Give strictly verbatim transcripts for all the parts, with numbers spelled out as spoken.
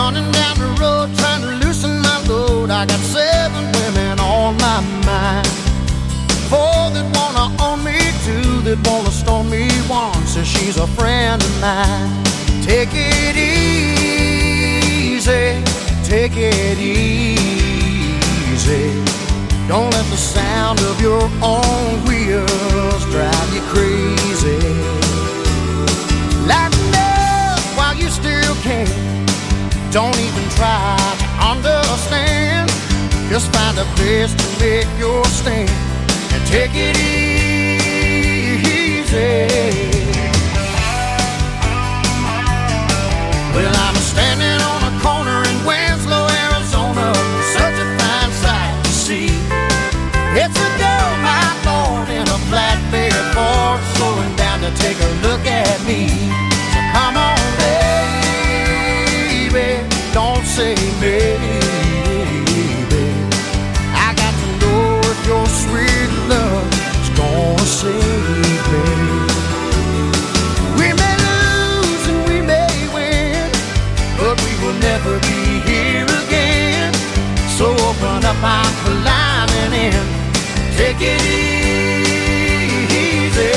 running down the road trying to loosen my load. I got seven women on my mind. Four that wanna own me, two that wanna storm me, one says she's a friend of mine. Take it easy, take it easy. Don't let the sound of your own wheels drive you crazy. Lighten up while you still can. Don't even try to understand. Just find a place to make your stand and take it easy. Well, I'm standing on a corner in Winslow, Arizona. Such a fine sight to see. It's a girl, my Lord, in a flatbed Ford, slowing down to take a look at me. So come on, baby, don't say maybe. I got to know if your sweet love is gonna save me. We may lose and we may win, but we will never be here again. So open up, I'm climbing in. Take it easy.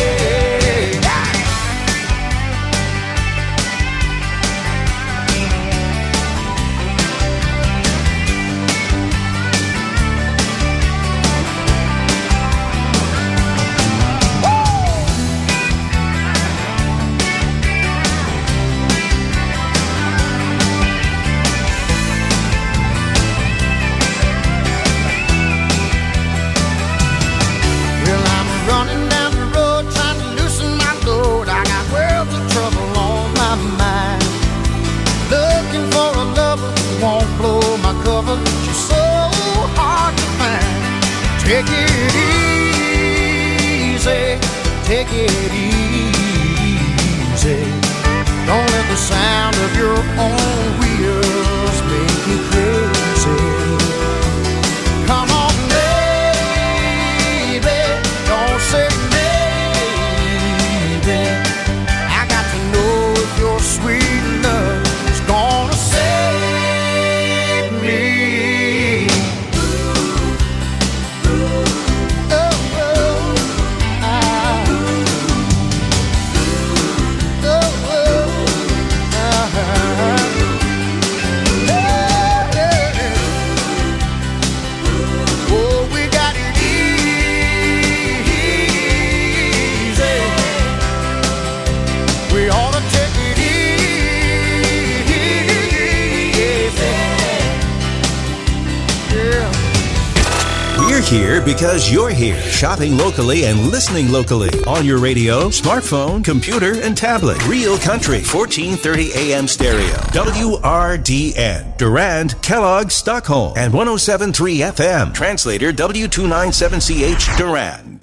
She's so hard to find. Take it easy, take it easy. Don't let the sound of your own wheels make you crazy. Come on, baby, don't say maybe. I got to know if your sweet love is gonna save me. Here because you're here, shopping locally and listening locally on your radio, smartphone, computer, and tablet. Real Country, fourteen thirty A M stereo. W R D N, Durand, Kellogg, Stockholm, and one oh seven point three F M. Translator W two ninety-seven C H, Durand.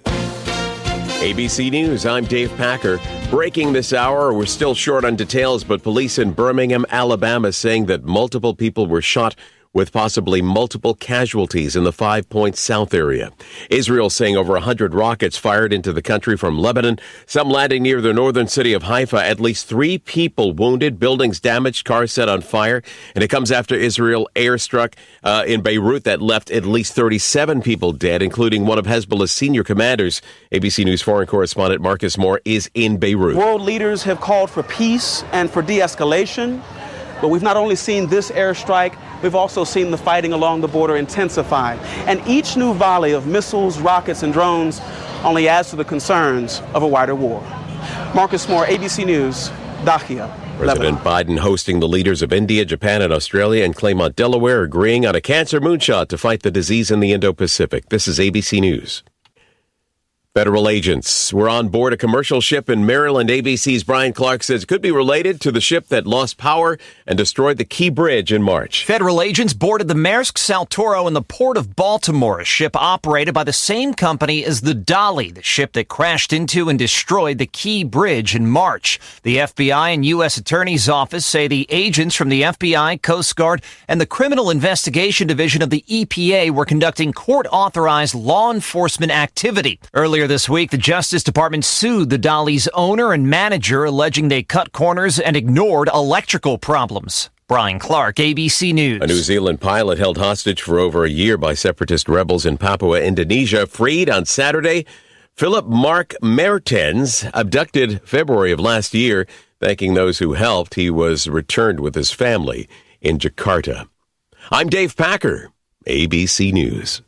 A B C News, I'm Dave Packer. Breaking this hour, we're still short on details, but police in Birmingham, Alabama saying that multiple people were shot with possibly multiple casualties in the Five Points South area. Israel saying over one hundred rockets fired into the country from Lebanon, some landing near the northern city of Haifa. At least three people wounded, buildings damaged, cars set on fire. And it comes after Israel airstruck uh, in Beirut that left at least thirty-seven people dead, including one of Hezbollah's senior commanders. A B C News foreign correspondent Marcus Moore is in Beirut. World leaders have called for peace and for de-escalation. But we've not only seen this airstrike, we've also seen the fighting along the border intensify. And each new volley of missiles, rockets, and drones only adds to the concerns of a wider war. Marcus Moore, A B C News, Dahia, President Lebanon. Biden hosting the leaders of India, Japan, and Australia in Claymont, Delaware, agreeing on a cancer moonshot to fight the disease in the Indo-Pacific. This is A B C News. Federal agents were on board a commercial ship in Maryland. A B C's Brian Clark says it could be related to the ship that lost power and destroyed the Key Bridge in March. Federal agents boarded the Maersk Saltoro in the port of Baltimore, a ship operated by the same company as the Dolly, the ship that crashed into and destroyed the Key Bridge in March. The F B I and U S Attorney's Office say the agents from the F B I, Coast Guard, and the Criminal Investigation Division of the E P A were conducting court-authorized law enforcement activity. Earlier this week, the Justice Department sued the Dolly's owner and manager, alleging they cut corners and ignored electrical problems. Brian Clark, A B C News. A New Zealand pilot held hostage for over a year by separatist rebels in Papua, Indonesia, freed on Saturday. Philip Mark Mertens, abducted February of last year. Thanking those who helped, he was returned with his family in Jakarta. I'm Dave Packer, A B C News.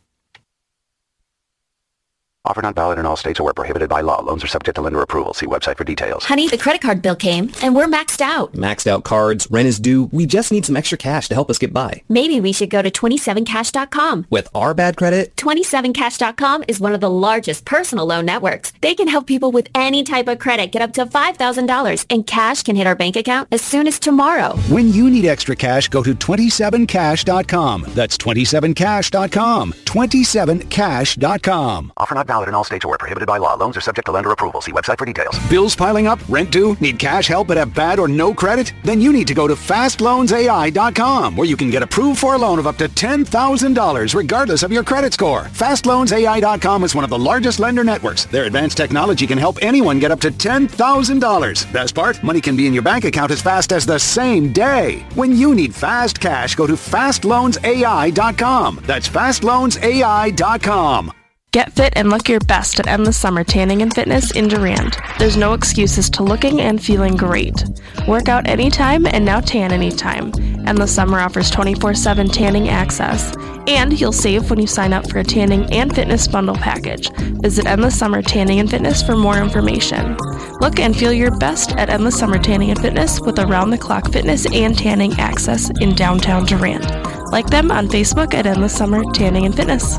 Offer not valid in all states or where prohibited by law. Loans are subject to lender approval. See website for details. Honey, the credit card bill came, and we're maxed out. Maxed out cards, rent is due. We just need some extra cash to help us get by. Maybe we should go to twenty-seven cash dot com. With our bad credit? twenty-seven cash dot com is one of the largest personal loan networks. They can help people with any type of credit get up to five thousand dollars, and cash can hit our bank account as soon as tomorrow. When you need extra cash, go to twenty-seven cash dot com. That's twenty-seven cash dot com. twenty-seven cash dot com. Offer not valid in all states or where prohibited by law. Loans are subject to lender approval. See website for details. Bills piling up? Rent due? Need cash help but have bad or no credit? Then you need to go to fast loans A I dot com, where you can get approved for a loan of up to ten thousand dollars regardless of your credit score. fast loans A I dot com is one of the largest lender networks. Their advanced technology can help anyone get up to ten thousand dollars. Best part? Money can be in your bank account as fast as the same day. When you need fast cash, go to fast loans A I dot com. That's fast loans A I dot com. Get fit and look your best at Endless Summer Tanning and Fitness in Durand. There's no excuses to looking and feeling great. Work out anytime and now tan anytime. Endless Summer offers twenty-four seven tanning access. And you'll save when you sign up for a tanning and fitness bundle package. Visit Endless Summer Tanning and Fitness for more information. Look and feel your best at Endless Summer Tanning and Fitness with around-the-clock fitness and tanning access in downtown Durand. Like them on Facebook at Endless Summer Tanning and Fitness.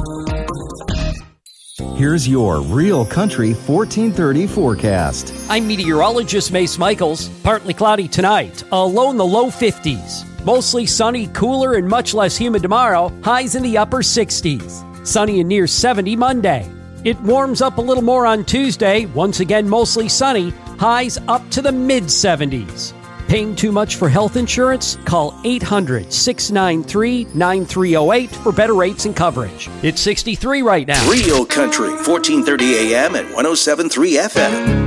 Here's your Real Country fourteen thirty forecast. I'm meteorologist Mace Michaels. Partly cloudy tonight, a low in the low fifties. Mostly sunny, cooler, and much less humid tomorrow. Highs in the upper sixties. Sunny and near seventy Monday. It warms up a little more on Tuesday. Once again, mostly sunny. Highs up to the mid seventies. Paying too much for health insurance? Call eight hundred, six nine three, nine three zero eight for better rates and coverage. It's sixty-three right now. Real Country, fourteen thirty A M and one oh seven point three F M.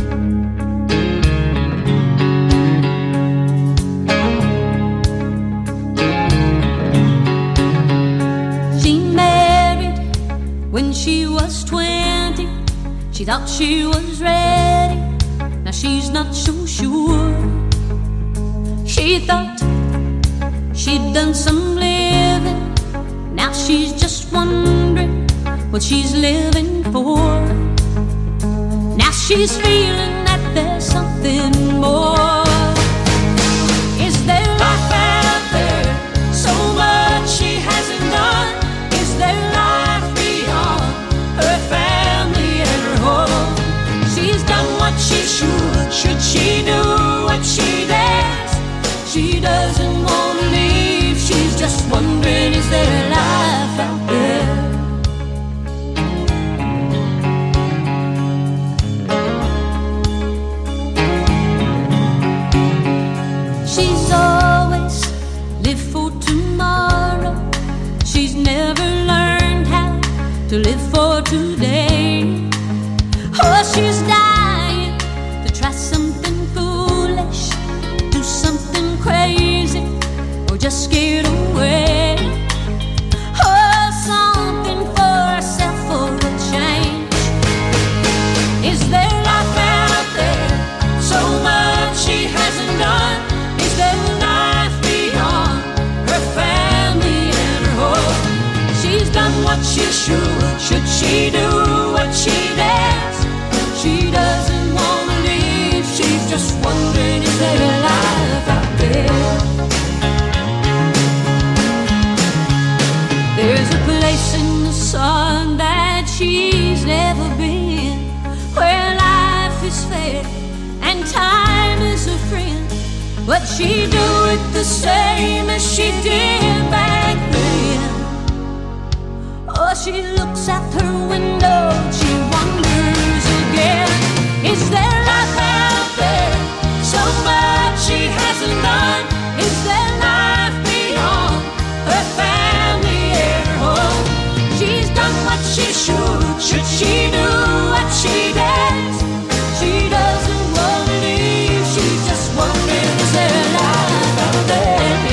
When she was twenty, she thought she was ready. Now she's not so sure. She thought she'd done some living. Now she's just wondering what she's living for. Now she's feeling that there's something more. Is there life out there? So much she hasn't done. Is there life beyond her family and her home? She's done what she should. Should she do what she dares? She doesn't want to leave. She's just wondering, is there life out there? She's always lived for tomorrow. She's never learned how to live for today. Oh, she's dying to try something foolish, do something crazy, or just scared away. Oh, something for herself for a change. Is there life out there? So much she hasn't done. Is there life beyond her family and her home? She's done what she should. Should she do what she dares? She doesn't want to leave. She's just wondering, is there a life out there? There's a place in the sun that she's never been, where life is fair and time is a friend. But she do it the same as she did back then. Oh, she looks out her window, she wonders again. Is there life out there? So much she hasn't done. Is there life beyond her family and her home? She's done what she should. Should she do what she dares? She doesn't want to leave. She's just wondering, is there life out there?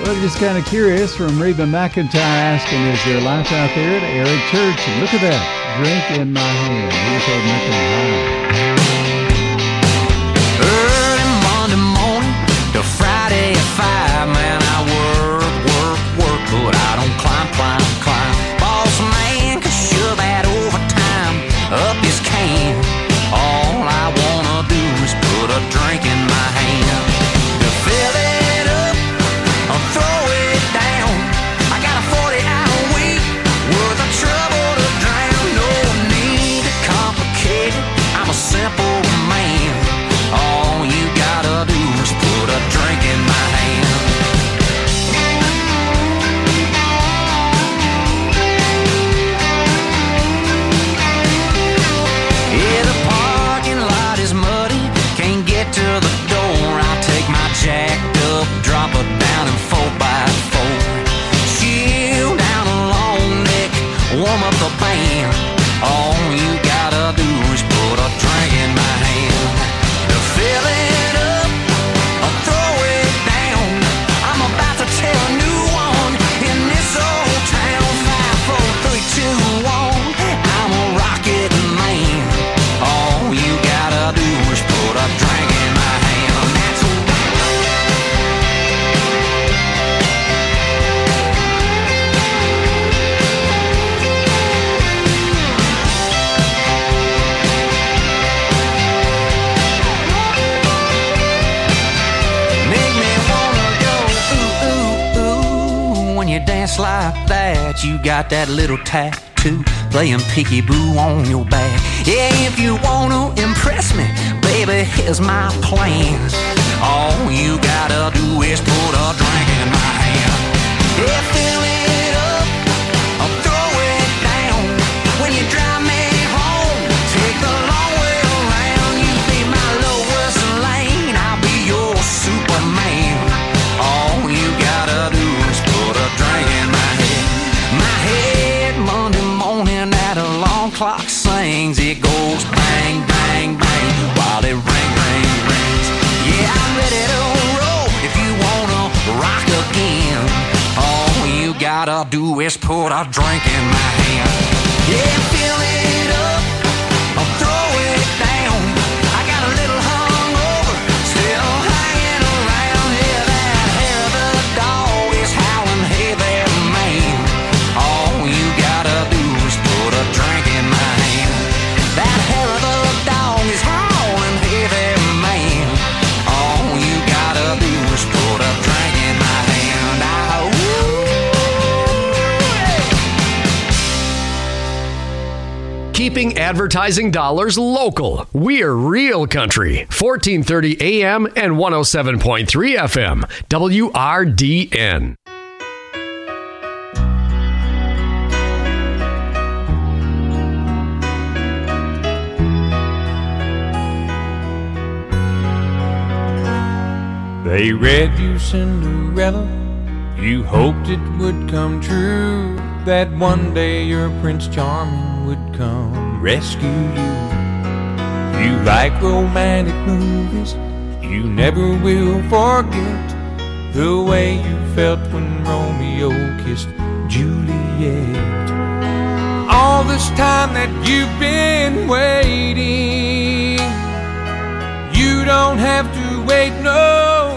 Well, just kind of curious from Reba McEntire asking, is there life out there at Eric Church? And look at that, drink in my hand. Here's holding up in the Early Monday morning to Friday at five, man, I work, work, work, but I don't climb, climb, climb. Boss man can shove that overtime up his can. All I wanna do is put a drink in my hand. To fill it up or throw it down, I got a forty hour week worth of trouble to drown. No need to complicate it, I'm a simple man. All you gotta do is put a drink in my hand. Yeah, the parking lot is muddy, can't get to the door. I take my jacked up, drop it down in four by four. Chill down a long neck, warm up the band. All you gotta do is put a drink in my hand. To fill it up or throw it down, I'm about to tell a new one in this old town. Five, four, three, two, one, I'm a rocket man. All you gotta do is put a drink in my hand. That's make me wanna go ooh, ooh, ooh. When you dance like that, you got that little tattoo playing peekaboo on your back. Yeah, if you wanna impress me, baby, here's my plan. All you gotta do is put a drink in my hand. Yeah, fill it up or throw it down. When you drive me home, take the long way around. You be my lowest lane, I'll be your Superman. All you gotta do is put a drink in my head. My head Monday morning, that alarm clock sings. It goes bang, bang, bang while it ring, ring, rings. Yeah, I'm ready to roll if you wanna rock again. All you gotta do is put a drink in my hand. Yeah, fill it up or throw it down. I got a little hungover, still hanging around. Yeah, that hair of the dog is howling, hey there, man. All you gotta do is put a drink in my hand. That hair of the dog is howling, hey there, man. All you gotta do is put a drink in my hand. Ah, ooh, yeah. Keeping advertising dollars local. We're Real Country, fourteen thirty A M and one oh seven point three F M, W R D N. They read you Cinderella, you hoped it would come true, that one day your Prince Charming would come rescue you. You like romantic movies, you never will forget the way you felt when Romeo kissed Juliet. All this time that you've been waiting, you don't have to wait no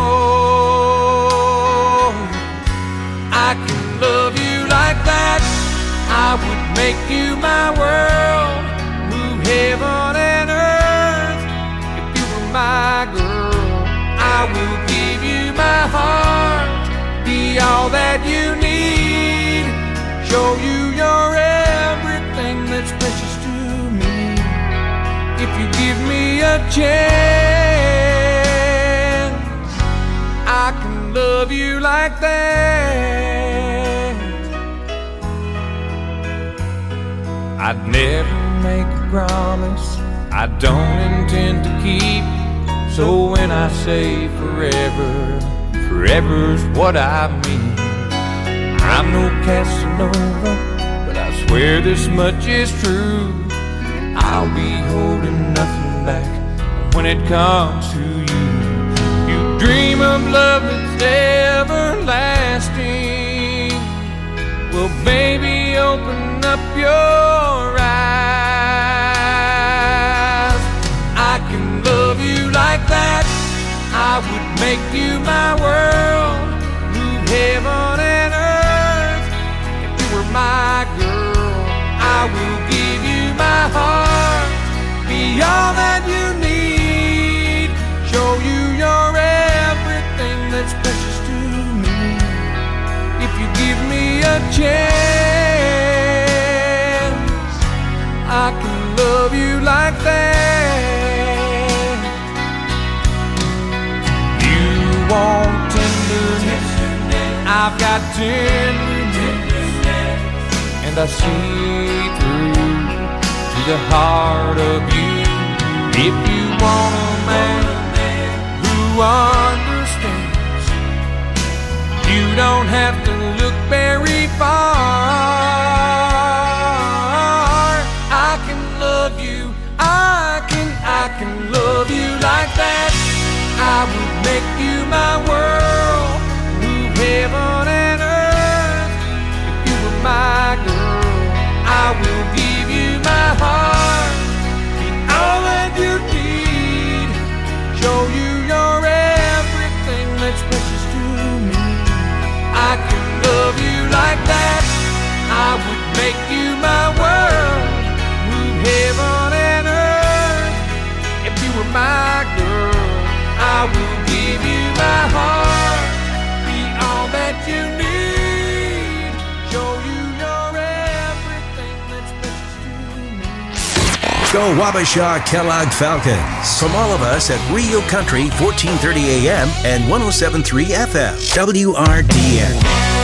more. I can love you like that, I would make you my world, move heaven and earth if you were my girl. I will give you my heart, be all that you need, show you you're everything that's precious to me. If you give me a chance, I can love you like that. I'd never make a promise I don't intend to keep, so when I say forever, forever's what I mean. I'm no Casanova, but I swear this much is true, I'll be holding nothing back when it comes to you. You dream of love that's everlasting, make you my world, move heaven and earth. If you were my girl, I will give you my heart, be all that you need, show you you're everything that's precious to me. If you give me a chance, I can love you like that. You want tenderness, I've got tenderness, and I see through to the heart of you. If you want a man who understands, you don't have to look very far. I can love you, I can, I can love you like that. I would make you my world, move heaven and earth. If you were my girl, I will give you my heart, be all that you need, show you you're everything that's precious to me. I can love you like that. I would make you my world, move heaven and earth. If you were my girl, I will give you my heart, be all that you need, show you you're everything that's precious to me. Go Wabasha Kellogg Falcons. From all of us at Real Country, fourteen thirty A M and one oh seven point three F M, W R D N.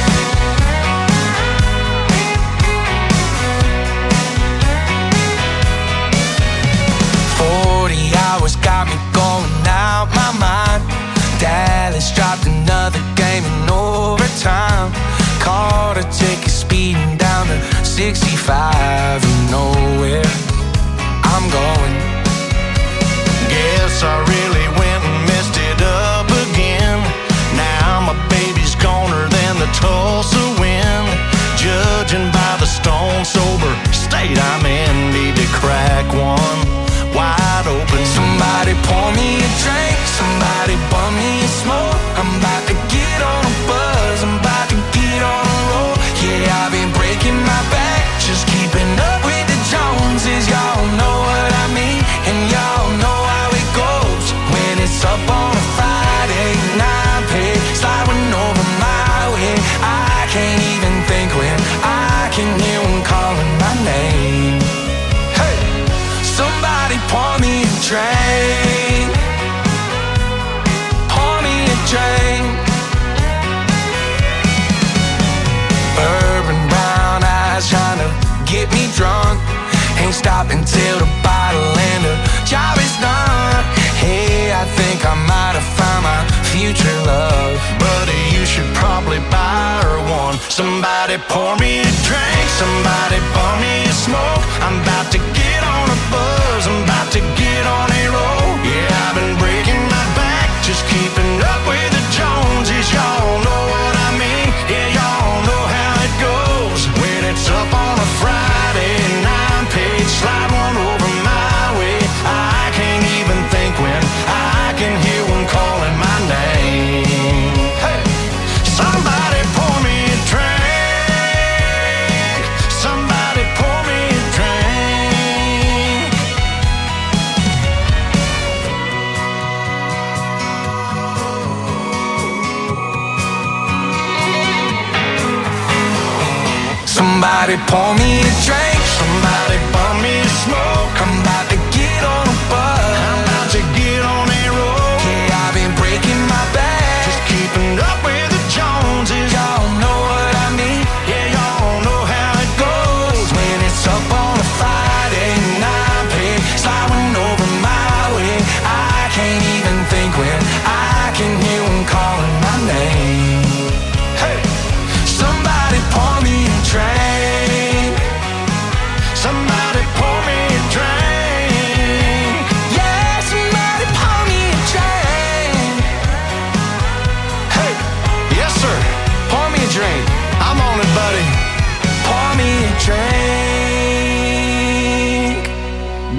forty hours got me going out my mind. Dallas dropped another game in overtime. Caught a ticket speeding down to sixty-five. You know where I'm going. Guess I really went and messed it up again. Now my baby's goner than the Tulsa wind. Judging by the stone sober state I'm in, need to crack one wide open. Somebody pour me a drink, somebody bum me a smoke. I'm about to get on a buzz, I'm about to get on a roll. Yeah, I've been breaking my back, just keeping up with the Joneses. Y'all know what I mean, and y'all know how it goes. When it's up on a Friday, nine pay, sliding over my way. I can't even think when I can hear one calling my name. Hey, somebody pour me a drink, pour me a drink. Bourbon brown eyes trying to get me drunk. Ain't stopping till the bottle and the job is done. Hey, I think I might have found my future love. Buddy, you should probably buy her one. Somebody pour me a drink, somebody pour me a smoke. I'm about to get on a buzz, I'm about to get on a roll. Yeah, I've been breaking my back, just keeping up with the Joneses. Y'all know what I mean, yeah, y'all know how it goes. When it's up on a Friday, nine page, slide one over my way. I can't even think when I can hear one calling my name. Hey, somebody pour me a drink, somebody pour me a drink. Somebody pour me a drink, somebody pour me a smoke. I'm about to get on a buzz, I'm about to get on a roll. Yeah, I've been breaking my back, just keeping up with the Joneses. Y'all know what I mean, yeah, y'all know how it goes. When it's up on a Friday, nine pay, sliding over my way. I can't even think when I can hear one calling my name. Hey, somebody pour me a drink, somebody pour me a drink.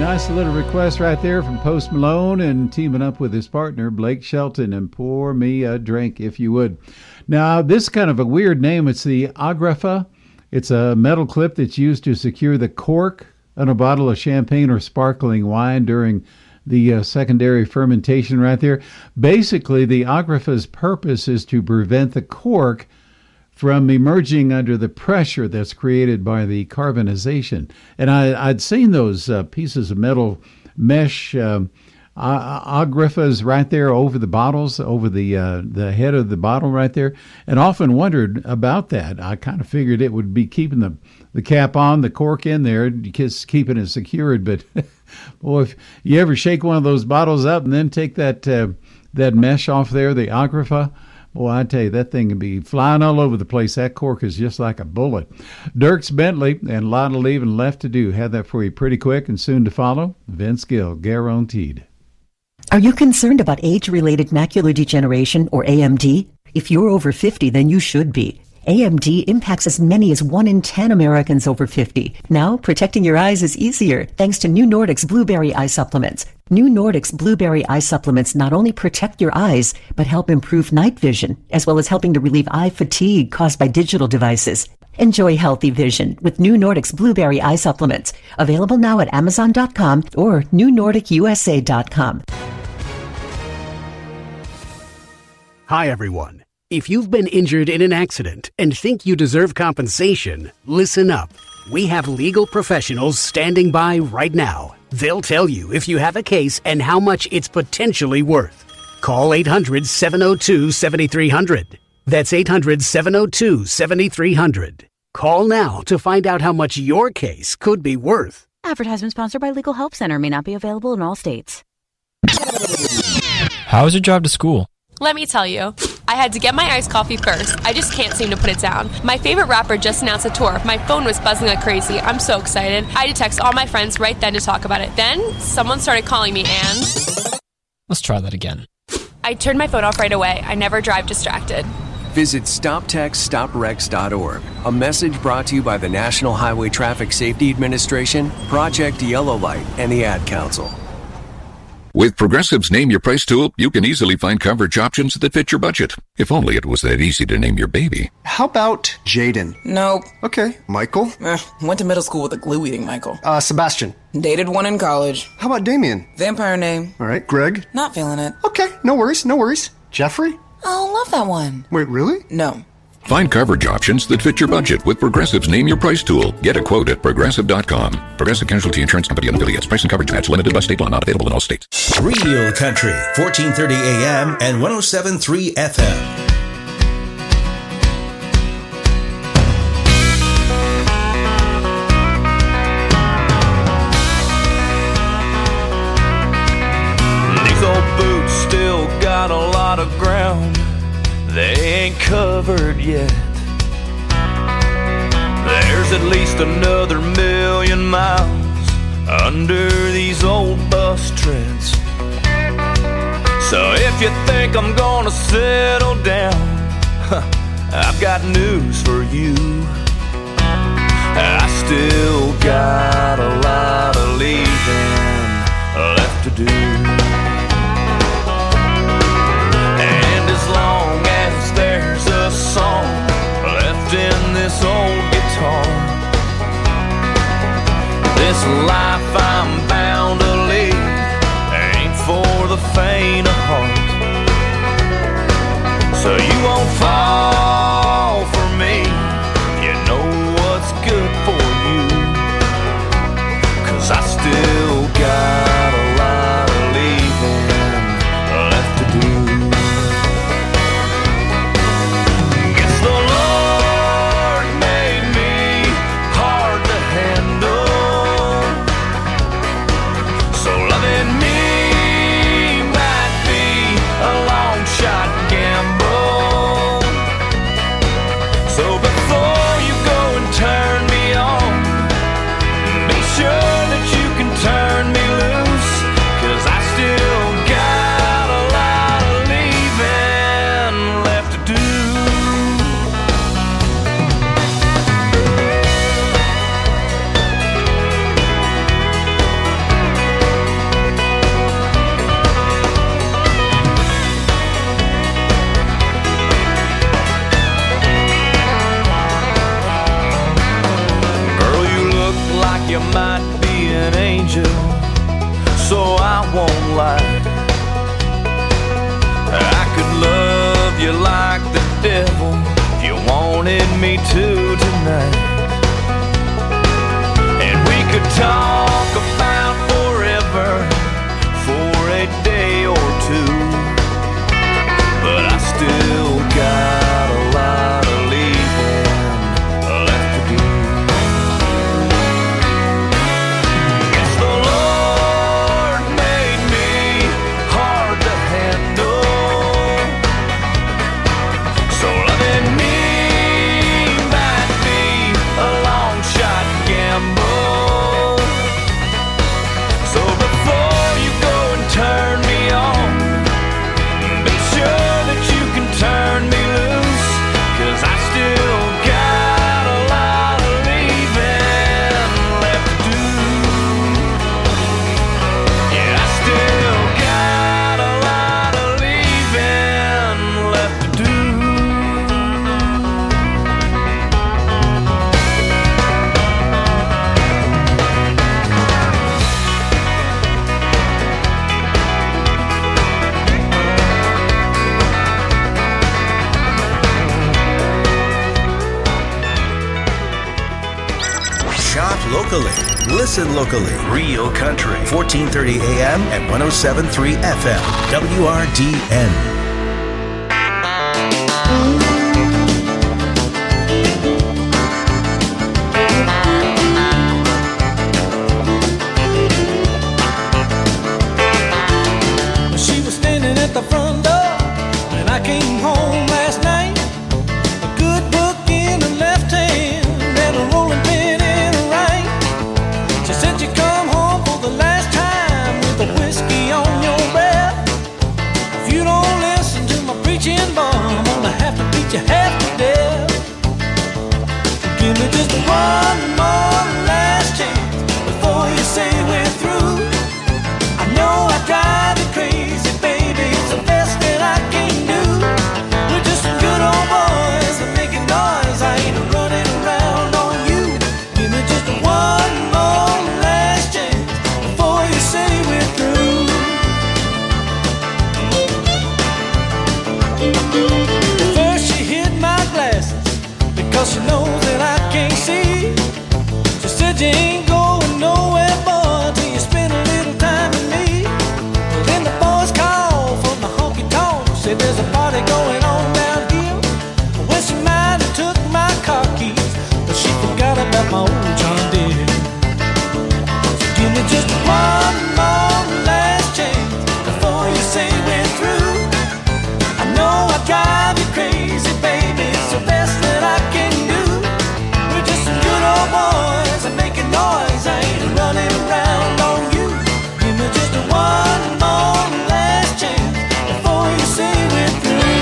Nice little request right there from Post Malone and teaming up with his partner, Blake Shelton, and Pour Me a Drink, if you would. Now, this is kind of a weird name. It's the Agrafa. It's a metal clip that's used to secure the cork on a bottle of champagne or sparkling wine during the uh, secondary fermentation right there. Basically, the Agrafa's purpose is to prevent the cork from emerging under the pressure that's created by the carbonization. And I, I'd seen those uh, pieces of metal mesh um, Agrafas right there over the bottles, over the uh, the head of the bottle right there, and often wondered about that. I kind of figured it would be keeping the, the cap on, the cork in there, just keeping it secured. But, boy, if you ever shake one of those bottles up and then take that, uh, that mesh off there, the Agrafa, boy, I tell you, that thing can be flying all over the place. That cork is just like a bullet. Dierks Bentley and a lot of leaving left to do. Had that for you pretty quick, and soon to follow, Vince Gill, guaranteed. Are you concerned about age-related macular degeneration, or A M D? If you're over fifty, then you should be. A M D impacts as many as one in ten Americans over fifty. Now, protecting your eyes is easier thanks to New Nordic's Blueberry Eye Supplements. New Nordic's Blueberry Eye Supplements not only protect your eyes, but help improve night vision, as well as helping to relieve eye fatigue caused by digital devices. Enjoy healthy vision with New Nordic's Blueberry Eye Supplements. Available now at Amazon dot com or New Nordic U S A dot com. Hi, everyone. If you've been injured in an accident and think you deserve compensation, listen up. We have legal professionals standing by right now. They'll tell you if you have a case and how much it's potentially worth. Call eight hundred, seven oh two, seven three hundred. That's eight hundred, seven oh two, seven three hundred. Call now to find out how much your case could be worth. Advertisement sponsored by Legal Help Center. May not be available in all states. How is your drive to school? Let me tell you, I had to get my iced coffee first. I just can't seem to put it down. My favorite rapper just announced a tour. My phone was buzzing like crazy. I'm so excited. I had to text all my friends right then to talk about it. Then, someone started calling me and... Let's try that again. I turned my phone off right away. I never drive distracted. Visit stop text stop wrecks dot org. A message brought to you by the National Highway Traffic Safety Administration, Project Yellow Light, and the Ad Council. With Progressive's Name Your Price tool, you can easily find coverage options that fit your budget. If only it was that easy to name your baby. How about Jaden? Nope. Okay. Michael? Eh, went to middle school with a glue-eating Michael. Uh, Sebastian? Dated one in college. How about Damien? Vampire name. All right. Greg? Not feeling it. Okay. No worries. No worries. Jeffrey? Oh, love that one. Wait, really? No. Find coverage options that fit your budget with Progressive's Name Your Price tool. Get a quote at progressive dot com. Progressive Casualty Insurance Company and affiliates. Price and coverage match limited by state law. Not available in all states. Real Country, fourteen thirty A M and one oh seven point three F M. These old boots still got a lot of ground they ain't covered yet. There's at least another million miles under these old bus treads. So if you think I'm gonna settle down, I've got news for you. I still got a lot of leaving left to do. And as long as there's a song left in this old guitar, this life I'm bound to lead ain't for the faint of heart. So you won't fall for me, you know what's good for you, 'cause I still got a lot of leaving left to do. Guess the Lord made me hard to handle, so loving me might be a long shot gamble. you might be an angel, so I won't lie. I could love you like the devil if you wanted me to tonight. And we could talk about forever for a day or two, but I still got a lot of leaving left to do. Guess the Lord made me hard to handle, so loving me might be a long shot gamble. So before you go and turn me on, be sure that you can turn me loose, 'cause I still got a lot of leaving left to do. Yeah, I still got a lot of leaving left to do. Shop locally. Listen locally. Real Country. fourteen thirty A M and one oh seven point three F M. W R D N. She was standing at the front door when I came home last night. A good book in her left hand and a rolling pin in her right. She said you come home for the last time with a whiskey on your breath. If you don't listen to my preaching bar, I'm gonna have to beat you half to death. Give me just one more last chance before you say we're through. I know I drive you crazy, baby, it's the best that I can do. We're just some good old boys that making noise, I ain't running around on you. Give me just one more last chance before you say we're through. First she hid my glasses because she knows that I can't see. She said you ain't going nowhere, boy, till you spend a little time with me. Then the boys called from the honky tonk, said there's a party going on down here. Well, she might have took my car keys, but she forgot about my old John Deere. So give me just one more last chance before you say we're through. I know I drive you crazy, baby, it's the best that I can do. We're just some good old boys and making noise, I ain't running around on you. Give me just one more last chance before you say we're through.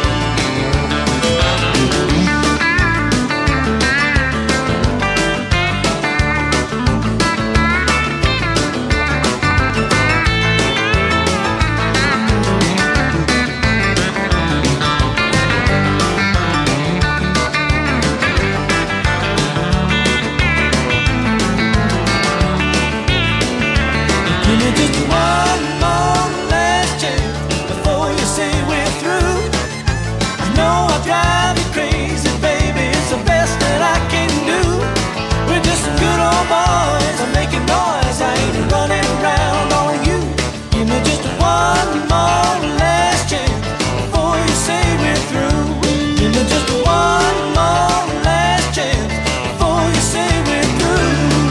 Give me just one more last chance before you say we're through. I know I drive you crazy, baby, it's the best that I can do. We're just some good old boys, I'm making noise, I ain't running around on you. Give me just one more last chance before you say we're through. Give me just one more last chance before you say we're through.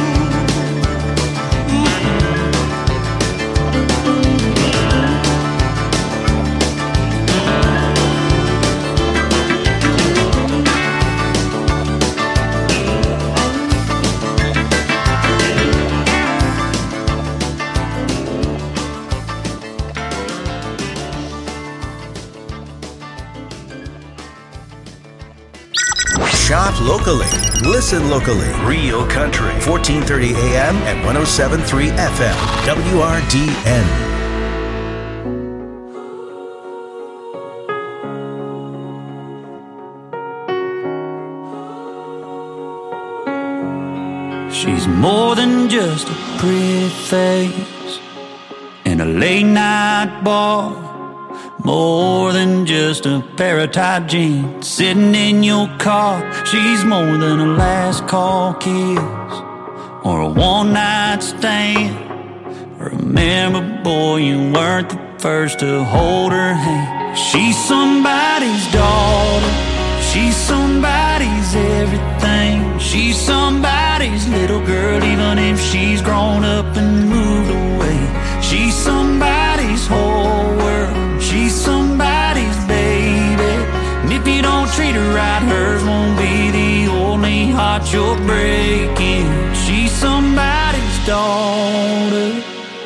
Shop locally. Listen locally. Real Country. fourteen thirty A M and one oh seven point three F M. W R D N. She's more than just a pretty face in a late night bar, more than just a pair of tight jeans sitting in your car. She's more than a last call kiss or a one night stand. Remember, boy, you weren't the first to hold her hand. She's somebody's daughter, she's somebody's everything. She's somebody's little girl, even if she's grown up and moved away. She's somebody's whole world, she's somebody's baby. And if you don't treat her right, hers won't be the only heart you're breaking. She's somebody's daughter.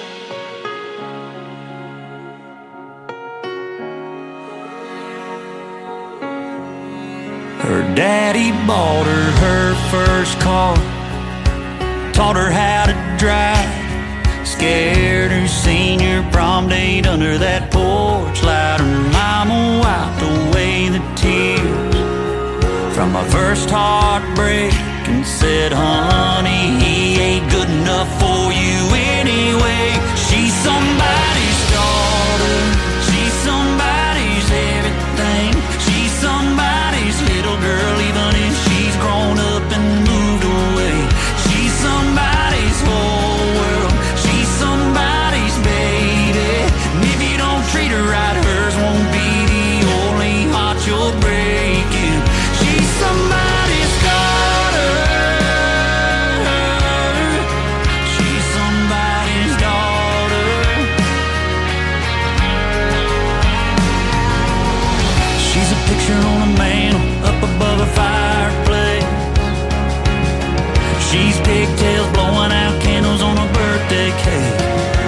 Her daddy bought her her first car, taught her how to drive, scared her senior prom date under that porch light. Her mama wiped away the tears from my first heartbreak and said, honey, he ain't good enough for you anyway. She's somebody's daughter, she's somebody's everything. She's somebody's little girl, even if she's grown up and moved away. She's somebody's whole world, she's somebody's baby. And if you don't treat her right, hers won't be the only heart you're breaking. She's somebody's daughter, she's somebody's daughter. She's a picture on a mantle up above a fireplace. She's pigtails blowing out candles on a birthday cake.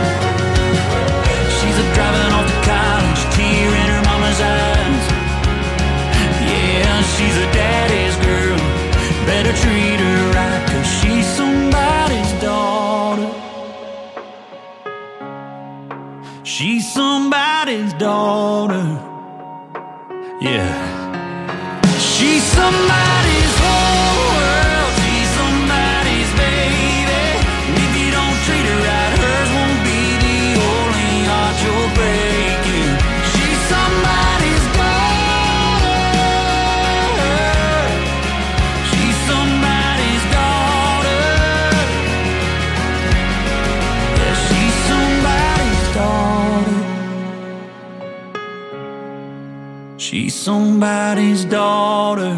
She's a driving off to college, tear in her mama's eyes. Yeah, she's a daddy's girl, better treat her right, 'cause she's somebody's daughter. She's somebody's daughter. Yeah. She's somebody's whole world, she's somebody's baby. And if you don't treat her right, hers won't be the only heart you're breaking. She's somebody's daughter, she's somebody's daughter. Yeah, she's somebody's daughter. She's somebody's daughter.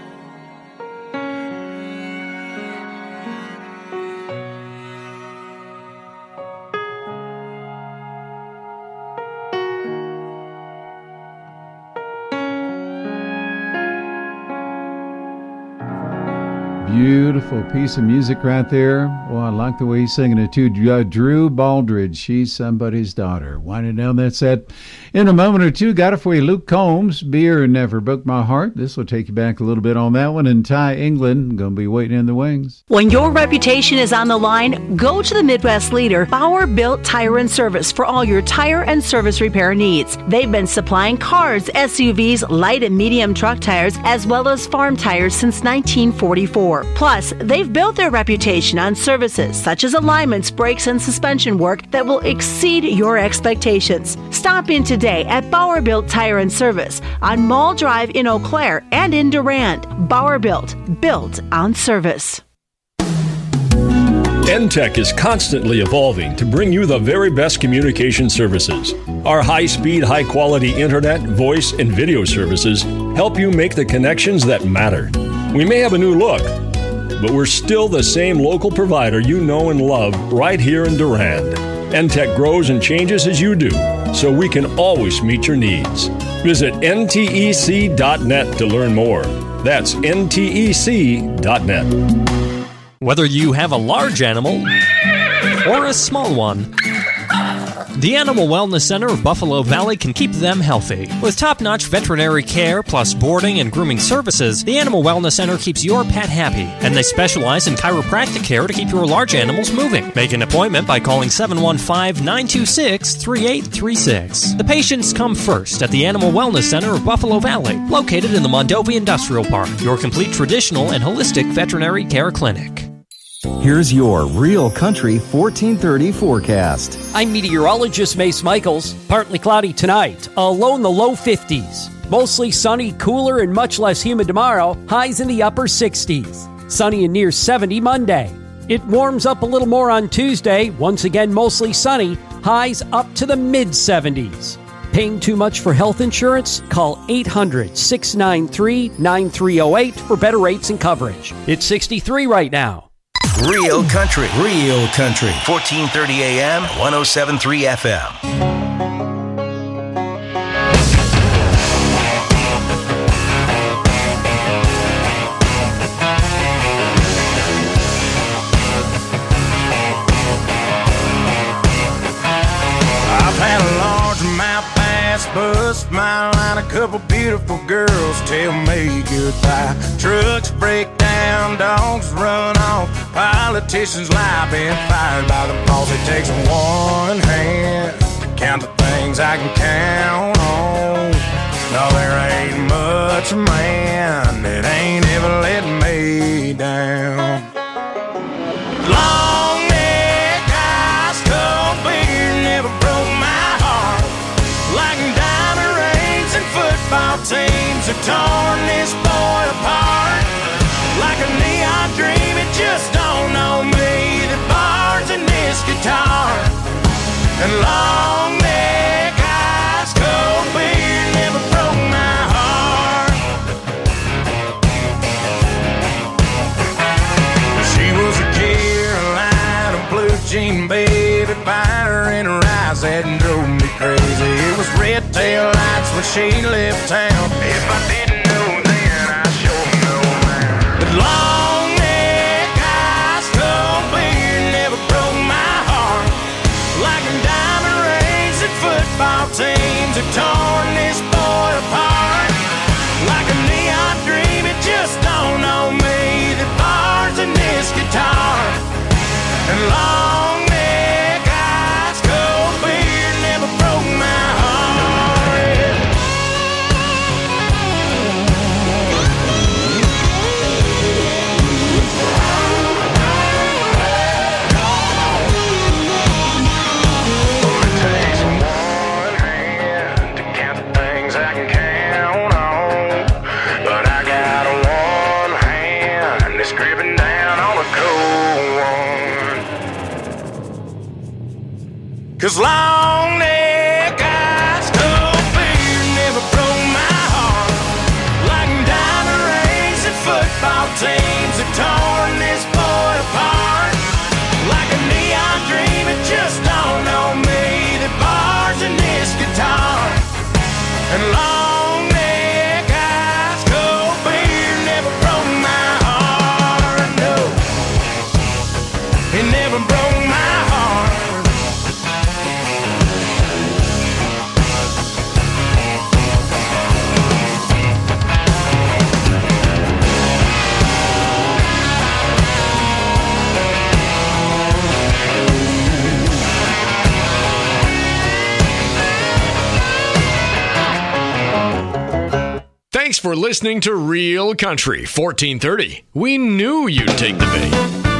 Beautiful piece of music right there. Oh, I like the way he's singing it too. Uh, Drew Baldridge, She's Somebody's Daughter. Winding down that set. In a moment or two, got it for you, Luke Combs, Beer Never Broke My Heart. This will take you back a little bit on that one. And Ty England, going to be waiting in the wings. When your reputation is on the line, go to the Midwest leader, Bauer Built Tire and Service, for all your tire and service repair needs. They've been supplying cars, S U Vs, light and medium truck tires, as well as farm tires since nineteen forty-four. Plus, they've built their reputation on services such as alignments, brakes, and suspension work that will exceed your expectations. Stop in today at Bauer Built Tire and Service on Mall Drive in Eau Claire and in Durand. Bauer Built, built on service. N Tech is constantly evolving to bring you the very best communication services. Our high-speed, high-quality internet, voice, and video services help you make the connections that matter. We may have a new look, but we're still the same local provider you know and love right here in Durand. N Tech grows and changes as you do, so we can always meet your needs. Visit N T E C dot net to learn more. That's N T E C dot net. Whether you have a large animal or a small one, the Animal Wellness Center of Buffalo Valley can keep them healthy. With top-notch veterinary care plus boarding and grooming services, the Animal Wellness Center keeps your pet happy, and they specialize in chiropractic care to keep your large animals moving. Make an appointment by calling seven one five, nine two six, three eight three six. The patients come first at the Animal Wellness Center of Buffalo Valley, located in the Mondovi Industrial Park, your complete traditional and holistic veterinary care clinic. Here's your Real Country fourteen thirty forecast. I'm meteorologist Mace Michaels. Partly cloudy tonight, a low in the low fifties. Mostly sunny, cooler, and much less humid tomorrow. Highs in the upper sixties. Sunny and near seventy Monday. It warms up a little more on Tuesday. Once again, mostly sunny. Highs up to the mid seventies. Paying too much for health insurance? Call eight hundred, six nine three, nine three zero eight for better rates and coverage. It's sixty-three right now. Real Country, Real Country, fourteen thirty A M, one oh seven point three F M. I've had a large amount pass, bust my line, a couple beautiful girls tell me goodbye. Trucks break down, dogs run off, politicians lie, been fired by the boss. It takes one hand to count the things I can count on. No, there ain't much man that ain't ever let me down. Long neck, ice cold beer never broke my heart. Like diamond rings and football teams have torn this boy apart. Like a neon dream, it just don't know me. The bars in this guitar and long neck, ice cold beer never broke my heart. She was a Carolina blue jean baby, fire in her eyes that drove me crazy. It was red tail lights when she left town. If I didn't know then, I sure know now. But long neck, ice cold beer never broke my heart. Like diamond rings and football teams have torn this boy apart. Like a neon dream, it just don't know me. The bars in this guitar and long neck, ice cold beer never broke my heart. It takes one hand to count the things I can count on, but I got one hand that's gripping down on a cold one. Cause long neck, ice cold beer never broke my heart. Like diamond rings and football teams have torn this boy apart. Like a neon dream, it just don't know me. The bars in this guitar and long neck, ice cold beer never broke my heart. No, it never broke my heart. Thanks for listening to Real Country fourteen thirty. We knew you'd take the bait.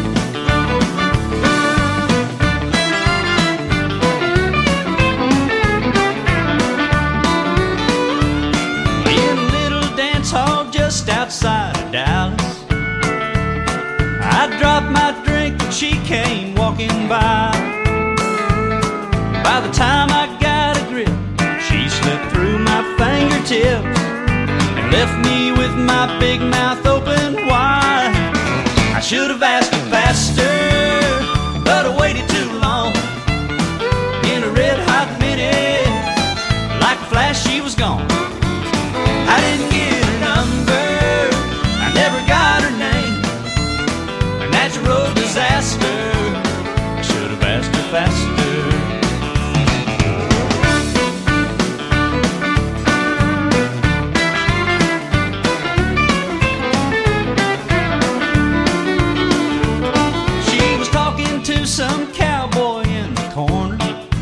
In a little dance hall just outside of Dallas, I dropped my drink and she came walking by. By the time I got a grip, she slipped through my fingertips and left me with my big mouth open wide. I should have asked her faster, but I waited too long. In a red hot minute, like a flash she was gone. I didn't get her number, I never got her name. A natural disaster, I should have asked her faster. Some cowboy in the corner.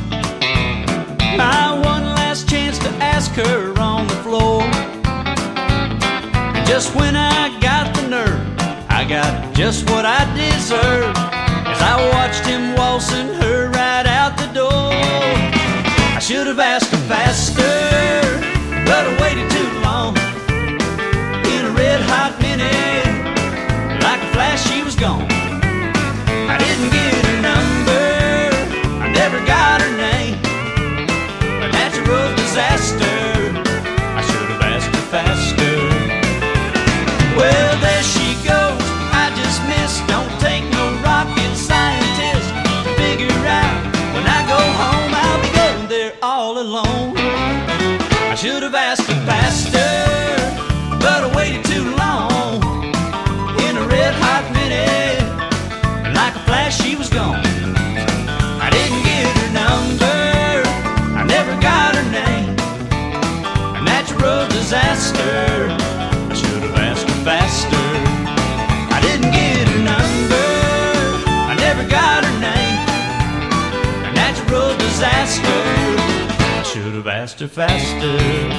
My one last chance to ask her on the floor. And just when I got the nerve, I I got just what I deserve as I watched him waltzing her right out the door. I should have asked her faster, but I waited too long. In a red hot minute, like a flash she was gone. I didn't get her number, I never got her name. A natural disaster, I should have asked her faster. Well, there she goes, I just missed. Don't take no rocket scientist to figure out. When I go home, I'll be going there all alone. I should have asked her faster, but I waited too long. In a red hot minute, like a flash she was gone. I didn't get her number, I never got her name. A natural disaster, I should have asked her faster. I didn't get her number, I never got her name. A natural disaster, I should have asked her faster.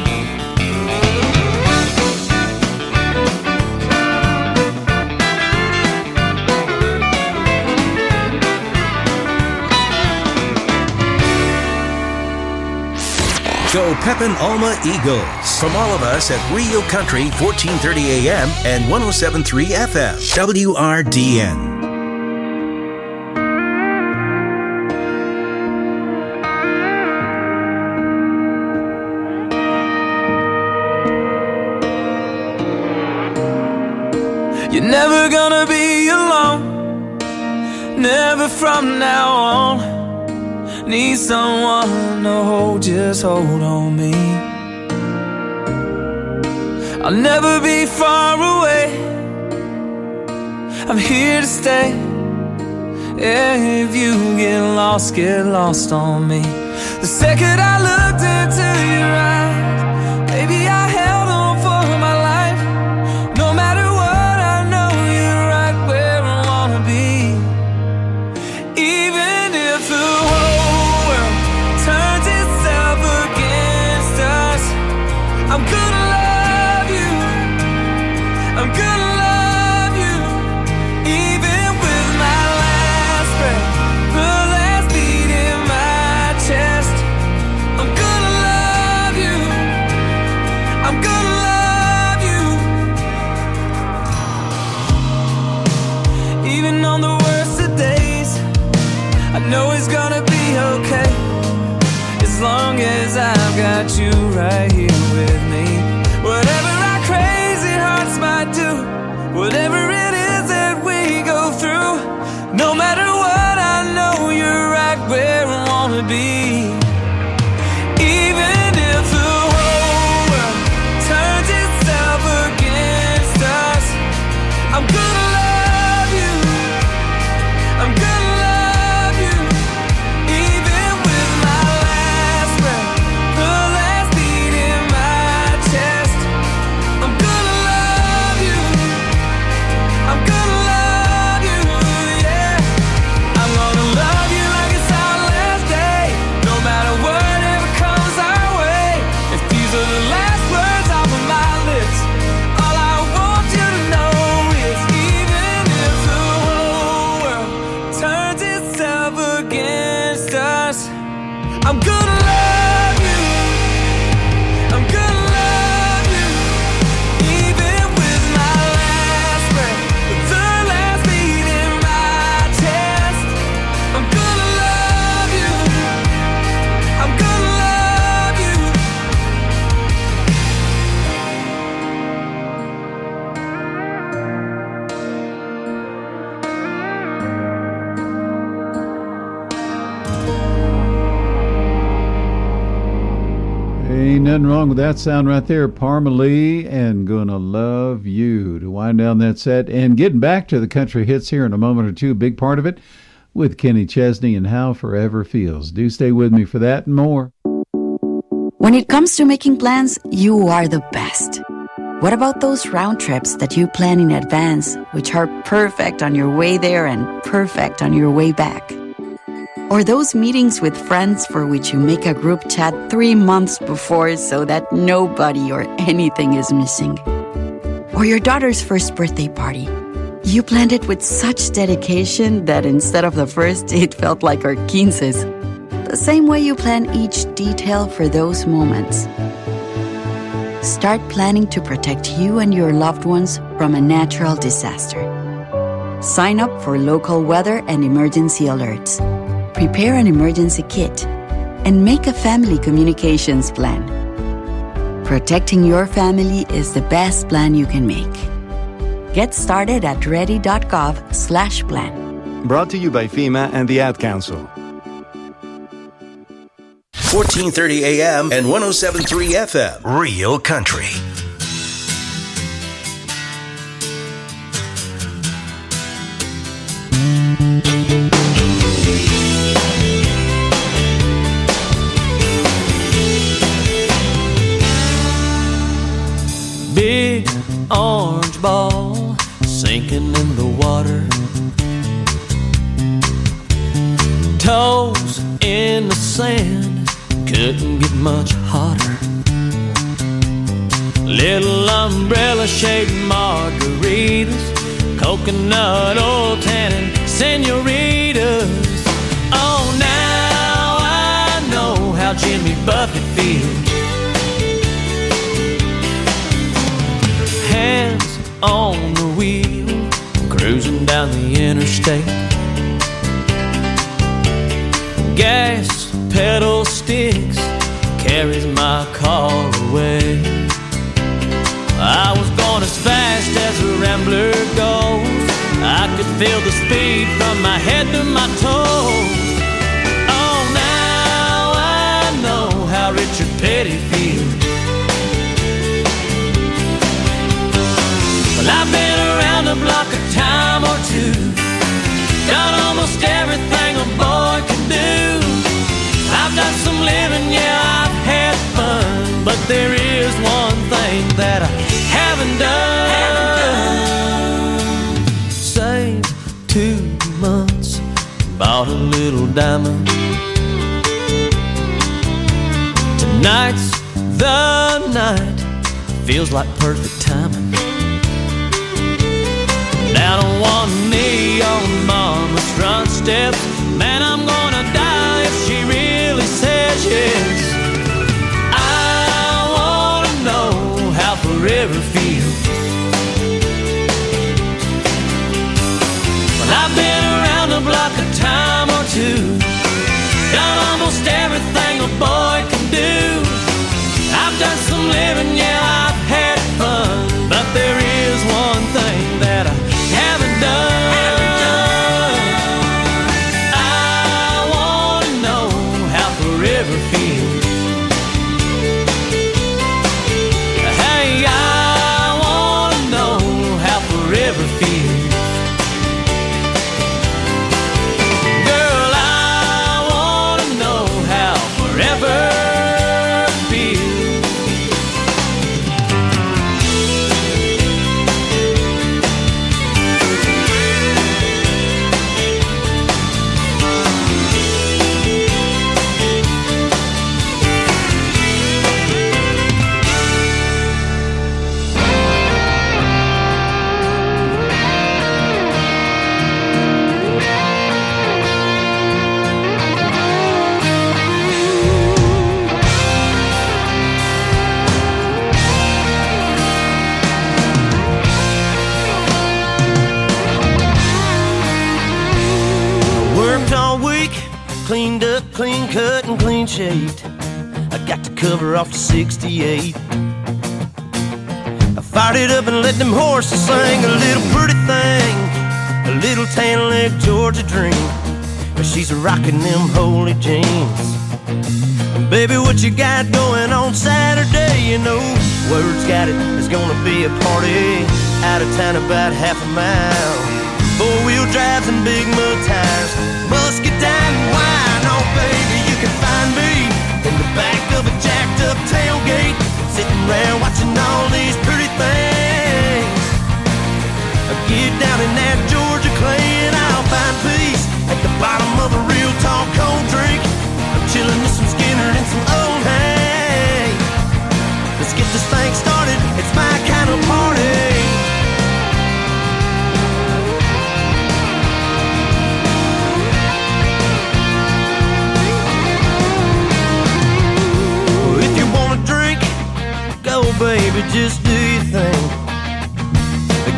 Go Pepin Alma Eagles. From all of us at Real Country, fourteen thirty A M and one oh seven point three F M, W R D N. You're never gonna be alone, never from now on. Need someone to hold, just hold on me. I'll never be far away, I'm here to stay. Yeah, if you get lost, get lost on me. The second I looked into your eyes, baby, I held on for my life. No matter what, I know you're right where I wanna be. Even if the whole world turns itself against us, I'm gonna love you, I'm gonna love you. Even with my last breath, the last beat in my chest, I'm gonna love you, I'm gonna love you. Even on the worst of days, I know it's gonna be okay, as long as I've got you right here with me. Whatever our crazy hearts might do, whatever it is that we go through, no matter what, I know you're right where I wanna be. Even if the whole world turns itself against us, I'm gonna love you, I'm gonna love you. Even with my last breath, the last beat in my chest, I'm gonna love you, I'm gonna love you, yeah. I'm gonna love you like it's our last day, no matter whatever comes our way. If these are the last words off of my lips, all I want you to know is, even if the whole world turns itself against us, I'm gonna love you, I'm gonna love you. Even with my last breath, the last beat in my chest, I'm gonna love you, I'm gonna love you. Ain't nothing wrong with that sound right there. Parma Lee and Gonna Love You to wind down that set. And getting back to the country hits here in a moment or two, a big part of it with Kenny Chesney and How Forever Feels. Do stay with me for that and more. When it comes to making plans, you are the best. What about those round trips that you plan in advance, which are perfect on your way there and perfect on your way back? Or those meetings with friends for which you make a group chat three months before so that nobody or anything is missing? Or your daughter's first birthday party. You planned it with such dedication that instead of the first, it felt like our quinces. The same way you plan each detail for those moments. Start planning to protect you and your loved ones from a natural disaster. Sign up for local weather and emergency alerts. Prepare an emergency kit. And make a family communications plan. Protecting your family is the best plan you can make. Get started at ready.gov slash plan. Brought to you by FEMA and the Ad Council. fourteen thirty A M and one oh seven point three F M. Real Country. Big orange ball sinking in the water, toes in the sand, couldn't get much hotter. Little umbrella shaped margaritas, coconut oil tannin senoritas. Oh, now I know how Jimmy Buffett feels. Hands on the wheel, cruising down the interstate. Gas pedal sticks, carries my car away. I was going as fast as a rambler goes. I could feel the speed from my head to my toes. Oh, now I know how Richard Petty feels. Well, I've been around the block a time or two, done almost everything a boy can do. I've done some living, yeah, I've had fun, but there is one thing that I haven't done. Saved two months, bought a little diamond. Tonight's the night, feels like perfect timing. Down on one knee on mama's front steps, man, I'm gonna die if she really says yes. I wanna know how forever feels. Well, I've been around the block a time or two, done almost everything a boy can do. I've done some living, yeah, I've had fun, but there is one thing that I haven't done. I wanna know how forever feels. Hey, I wanna know how forever feels. Girl, I wanna know how forever feels. Cleaned up, clean cut, and clean shaved. I got the cover off the sixty-eight. I fired it up and let them horses sing a little pretty thing, a little tan leg Georgia dream. But she's rocking them holy jeans. And baby, what you got going on Saturday? You know, word's got it, there's gonna be a party out of town about half a mile. Four-wheel drives and big mud tires, musket down and wine. Oh, baby, you can find me in the back of a jacked-up tailgate, sitting around watching all these pretty things. I get down in that Georgia clay and I'll find peace at the bottom of a real tall cold drink. I'm chilling with some Skinner and some old hay. Let's get this thing started, it's my kind of party.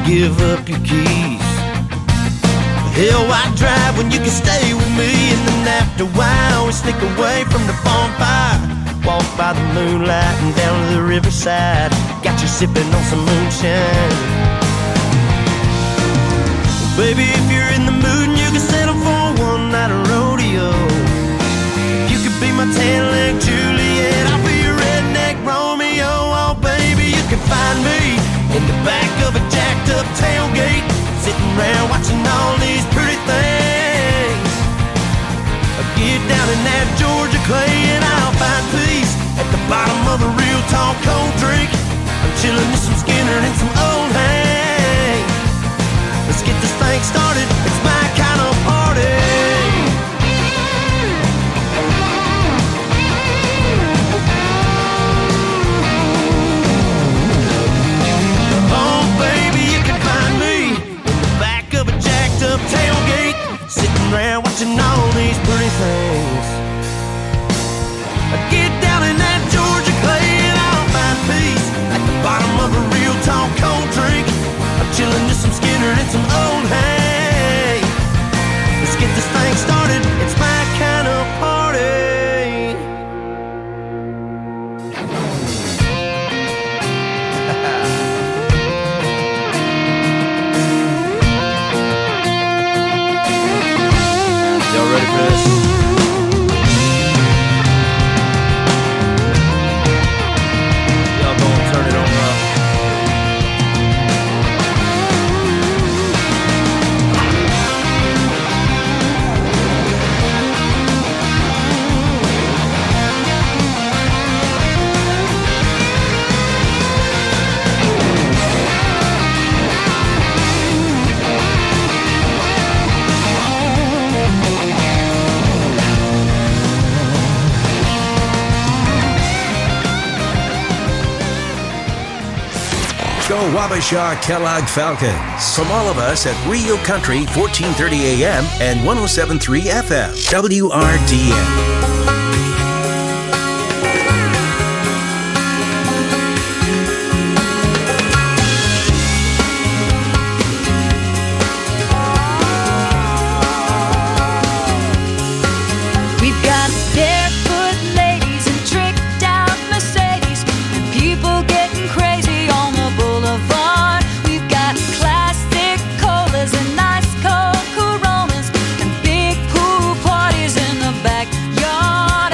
give up your keys. Hell, why drive when you can stay with me? And then after a while we sneak away from the bonfire, walk by the moonlight and down to the riverside. Got you sipping on some moonshine. Well, baby, if you're in the mood and you can settle for one night of rodeo, if you could be my tan-leg Juliet, I'll be your redneck Romeo. Oh, baby, you can find me in the back of a jacked-up tailgate, sitting around watching all these pretty things. I'll get down in that Georgia clay and I'll find peace at the bottom of a real tall cold drink. I'm chilling with some Skinner and some old Hank. Let's get this thing started, it's my kind of party. Oh baby, you can find me in the back of a jacked up tailgate, sitting around watching all these pretty things. I get down in that Georgia clay and I'll find peace at the bottom of a real tall cold drink. I'm chilling with some Skinner and some old hay. Let's get this thing started, it's my kind of party. Y'all ready for this? Y'all gonna turn it on up. Go Wabasha Kellogg Falcons. From all of us at Real Country, fourteen thirty A M and one oh seven point three F M, W R D N. We've got barefoot ladies and tricked out Mercedes, and people getting crazy on the boulevard. We've got classic colas and nice cold Coronas, and big pool parties in the backyard.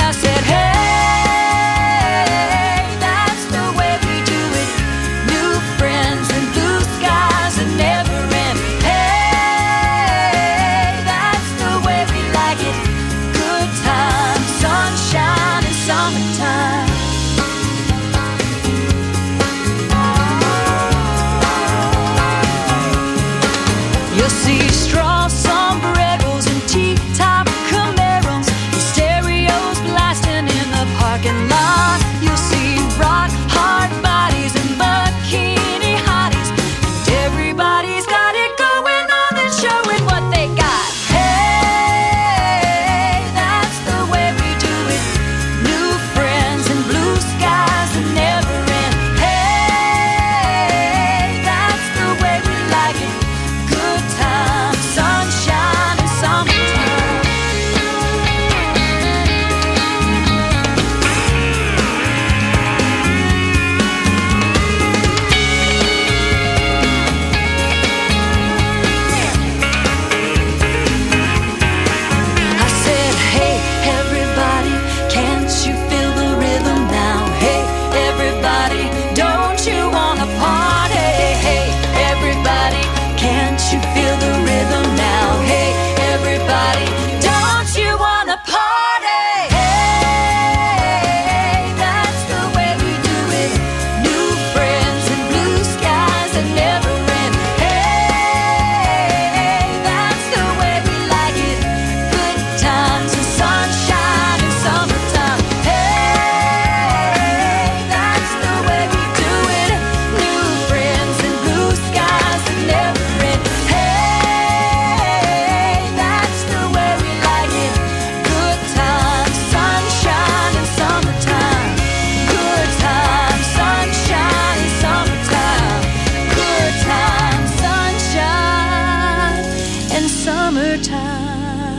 summertime.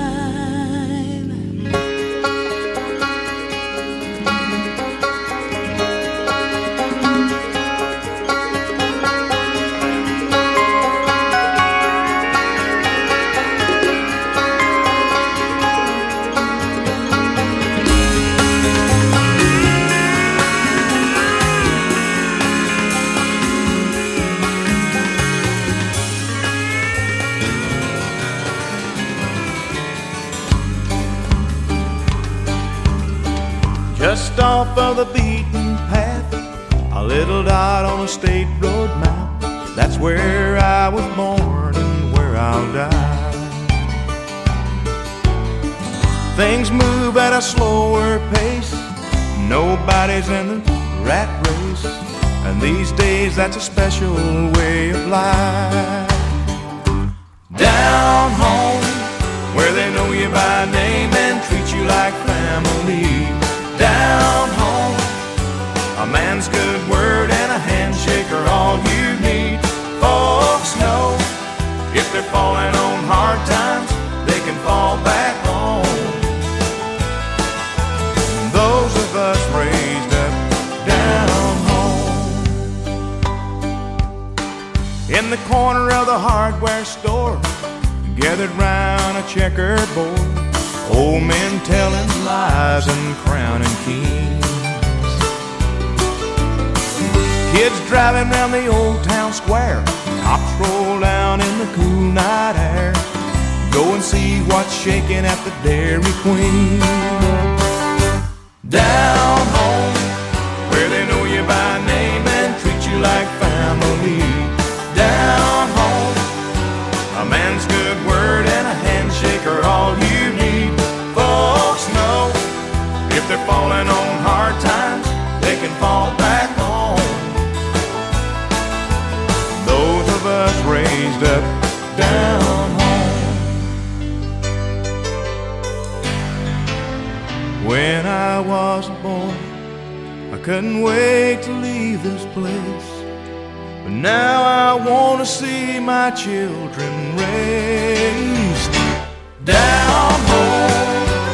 Just off of the beaten path, a little dot on a state road map. That's where I was born and where I'll die. Things move at a slower pace, nobody's in the rat race, and these days that's a special way of life. Down home, where they know you by name and treat you like family. Down home, a man's good word and a handshake are all you need. Folks know if they're falling on hard times, they can fall back home. Those of us raised up down home, in the corner of the hardware store, gathered round a checkerboard, old men telling lies and crowning kings. Kids driving round the old town square, cops roll down in the cool night air. Go and see what's shaking at the Dairy Queen. Down home, where they know you by name and treat you like family. Down home, a man's good word and a handshake are all you need. Folks know if they're falling on hard times, they can fall back home. Those of us raised up down home. When I was a boy, I couldn't wait to leave this place, but now I want to see my children raised down home.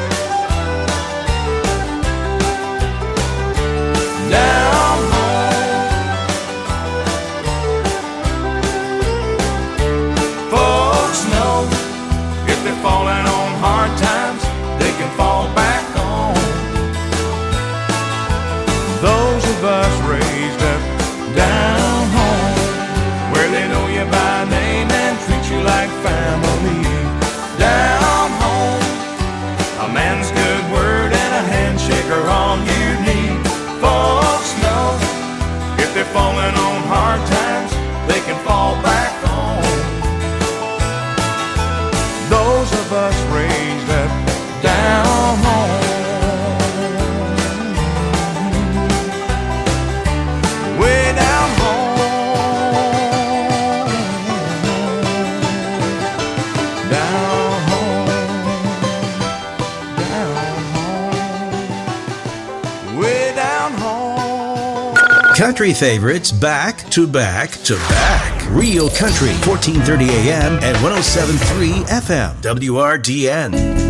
Down home, folks know if they're falling on hard times, they can fall back home. Those of us raised up down home, where they know you by name and treat you like family. Down home, a man's good word and a handshake are all you need. Folks know if they're falling on hard times, they can fall back home. Those of us raised up down home, way down home, down home, down home, way down home. Country favorites back to back to back. Real Country, fourteen thirty A M and one oh seven point three F M. W R D N.